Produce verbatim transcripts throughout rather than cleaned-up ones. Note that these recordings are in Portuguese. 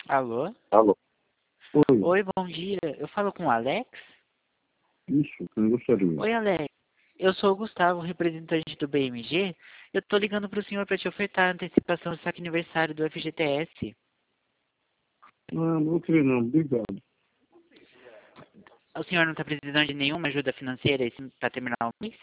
Alô? Alô? Oi, Oi, bom dia. Eu falo com o Alex? isso, quem gostaria? Oi, Alex. Eu sou o Gustavo, representante do B M G. Eu tô ligando pro senhor para te ofertar a antecipação do saque aniversário do F G T S. Não, não queria não, obrigado. O senhor não tá precisando de nenhuma ajuda financeira para terminar o mês?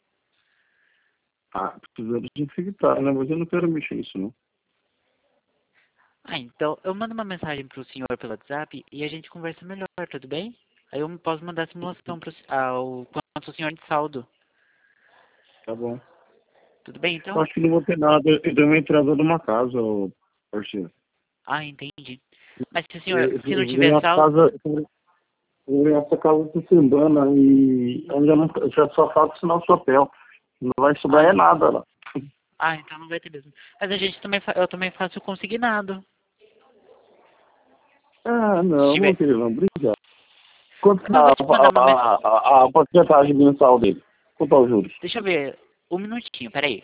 Ah, precisamos de infectar, né? Mas eu não quero mexer nisso, não. Ah, então eu mando uma mensagem pro senhor pelo WhatsApp e a gente conversa melhor, tudo bem? Aí eu posso mandar a simulação pro, ao quanto o senhor de saldo. Tá bom. Tudo bem, Eu então? acho que não vou ter nada. Eu dei uma entrada numa casa, ô, parceiro. Ah, entendi. Mas se o Eu, senhor, eu, se não eu vou tiver ganhar essa saldo... casa, eu vou ganhar essa casa por semana e eu já, não, já só faço assinar o papel. Não vai sobrar Ah, é nada lá. ah, então não vai ter mesmo. Mas a gente também, fa- eu também faço o consignado. Ah, Se não, não tiver... queria não, obrigado. Quanto que é Não, eu a, vou te mandar uma mensagem. a, a, a porcentagem mensal dele? Quanto aos juros? Deixa eu ver. Um minutinho, peraí.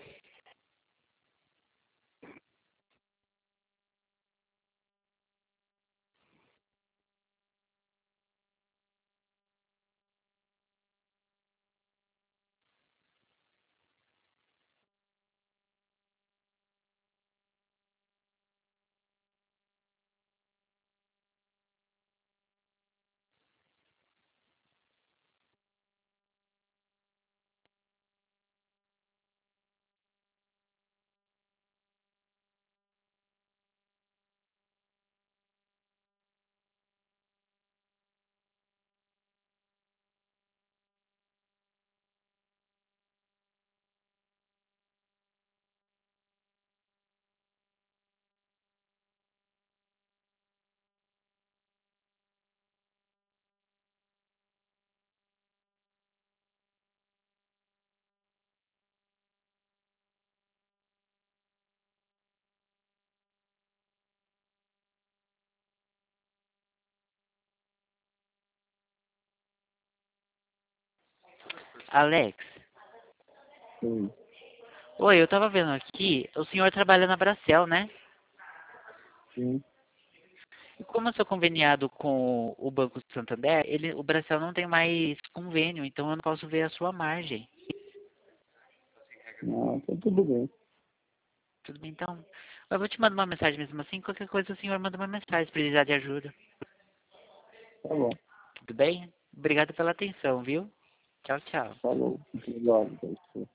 Alex. Sim. Oi, eu tava vendo aqui. O senhor trabalha na Bracel, né? Sim. E como eu sou conveniado com o Banco Santander, ele, o Bracel não tem mais convênio, então eu não posso ver a sua margem. Ah, tá tudo bem. Tudo bem, então? Eu vou te mandar uma mensagem mesmo assim. Qualquer coisa o senhor manda uma mensagem se precisar de ajuda. Tá bom. Tudo bem? Obrigado pela atenção, viu? Tchau, tchau. Falou. Obrigado.